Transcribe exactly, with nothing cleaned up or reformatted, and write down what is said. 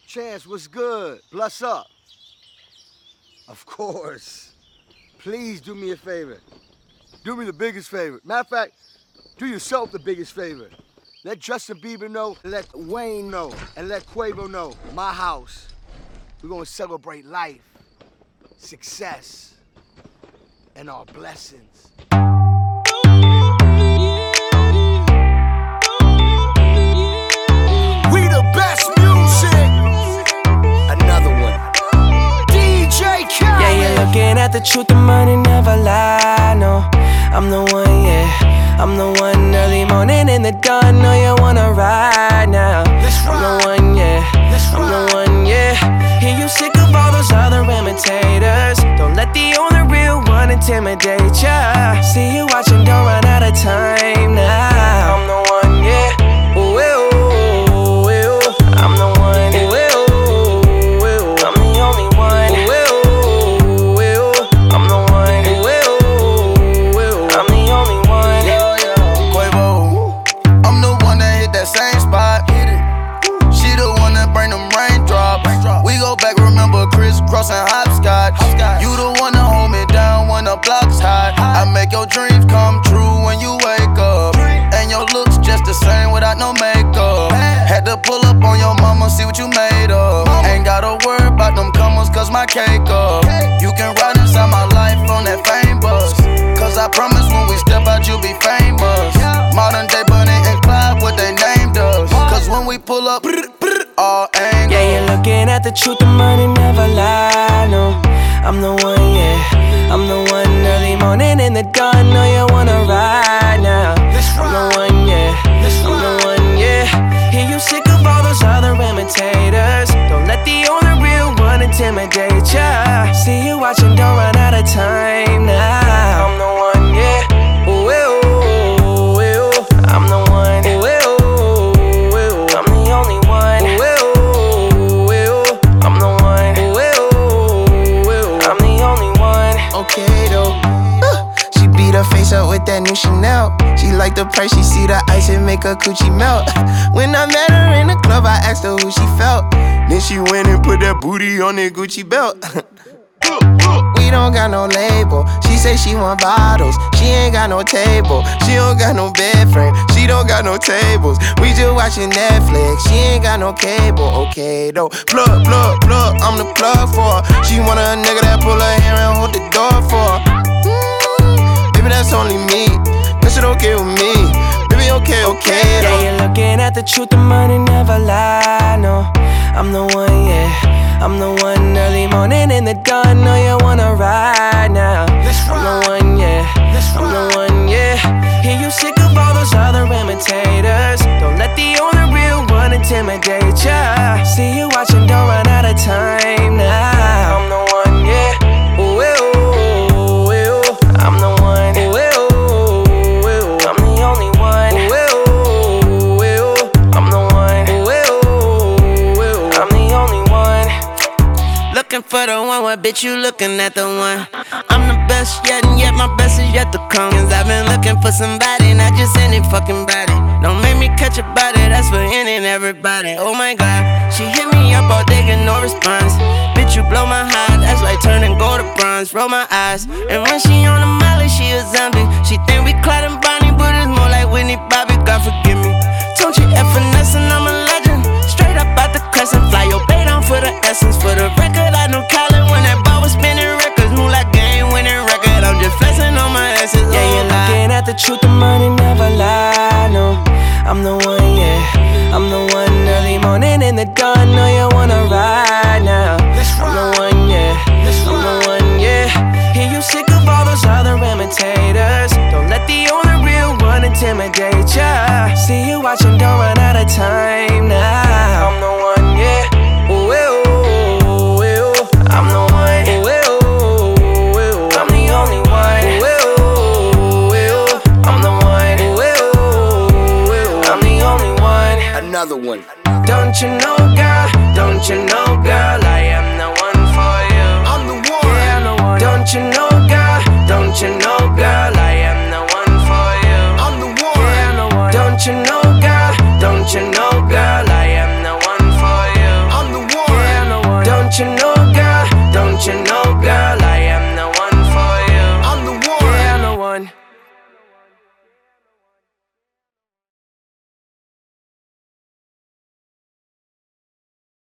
Chance, what's good? Bless up. Of course. Please do me a favor. Do me the biggest favor. Matter of fact, do yourself the biggest favor. Let Justin Bieber know, let Wayne know, and let Quavo know. My house. We're gonna celebrate life, success, and our blessings. We the best music. Another one. D J Khaled. Yeah, you're looking at the truth, the money never lie, no. I'm the one, yeah. I'm the one early morning in the dawn. Know you wanna ride now. I'm the one, yeah. I'm the one, yeah. Hear you sick of all those other imitators. Don't let the only real one intimidate ya. See you watching, don't run out of time now. I'm the one, yeah. Ooh, ooh, ooh, ooh. I'm the one, ooh, ooh, ooh. I'm the only one, ooh, ooh, ooh. I'm the one, ooh, ooh, ooh. I'm the only one. Quavo, I'm the one that hit that same spot. She the one that bring them raindrops. We go back, remember crisscross and hopscotch. You the one that hold me down when the block's hot. I make your dreams come true when you wake up. And your looks just the same without no makeup. Had to pull up on your mama, see what you made of. Ain't gotta worry about them comers, cause my cake up. You can ride inside my life on that fame bus. Cause I promise when we step out, you'll be famous. Modern day Bunny and Clyde, what they named us. Cause when we pull up, all angles. Yeah, you're looking at the truth, the money never lie, no. I'm the one, yeah. I'm the one early morning in the dawn. Know you wanna ride now. I'm the one, yeah. I'm the one, yeah. Hear you sick of all those other imitators. Don't let the only real one intimidate ya. See you watching, don't run out of time now. I'm the one, yeah. Ooh, ooh, ooh, ooh. I'm the one, ooh, ooh, ooh. I'm the only one, ooh, ooh, ooh. I'm the one, ooh, ooh, ooh. I'm the only one. Okay though, uh, she beat her face up with that new Chanel. She like the price, she see the ice and make her coochie melt. When I met her in the club, I asked her who she felt. Then she went and put that booty on that Gucci belt. We don't got no label. She say she want bottles. She ain't got no table. She don't got no bed frame. She don't got no tables. We just watching Netflix. She ain't got no cable. Okay though. Plug, plug, plug. I'm the plug for her. She want a nigga that pull her hair and hold the door for her. Mm, baby, that's only me. That shit okay with me. Baby, okay, okay though. Yeah, you're looking at the truth, the money never lie, no. I'm the one, yeah. I'm the one early morning in the dawn. Know you wanna ride now. I'm the one, yeah. I'm the one, yeah. Hear you sick of all those other imitators. Don't let the only real one intimidate ya. See you watching, don't run out of time now. I'm the one, yeah. Ooh, ooh, ooh, ooh. I'm the one, ooh, ooh, ooh. I'm the only one, ooh, ooh, ooh. I'm the one, ooh, ooh, ooh. I'm the only one. Looking for the one, what bitch you looking at the one? I'm the best yet, and yet my best is yet to come. Cause I've been looking for somebody, not just any fucking body. Don't make me catch a body, that's for any and everybody. Oh my god, she hit me up all day, get no response. Bitch, you blow my heart, that's like turning gold to bronze. Roll my eyes, and when she on the molly, she a zombie. She think we Clyde and Bonnie, but it's more like Whitney Bobby, God forgive me. Don't you F finesse and I'm a legend. Straight up out the crescent, fly your bait on for the essence. For the record, I knew Colin when that ball was spinning records. Move like game winning record, I'm just flexing on my asses. Yeah, you're looking at the truth, the money never lie, no. I'm the one, yeah. I'm the one early morning in the dawn. Know you wanna ride now. I'm the one, yeah. I'm the one, yeah. Hear you sick of all those other imitators. Don't let the only real one intimidate ya. See you watching, don't run out of time now. I'm the one, yeah. Ooh, ooh, ooh, ooh. I'm the one, ooh, ooh, ooh. I'm the only one, ooh, ooh, ooh. I'm the one, ooh, ooh, ooh. I'm the only one. Another one. Don't you know, girl? Don't you know, girl? I am the one for you. I'm the one. Yeah, I'm the one. Don't you know, girl? Don't you know, girl? I am the one for you. I'm the one. Yeah, I'm the one. Don't you know, girl? Don't you know, girl? I am the one for you. I'm the one. girl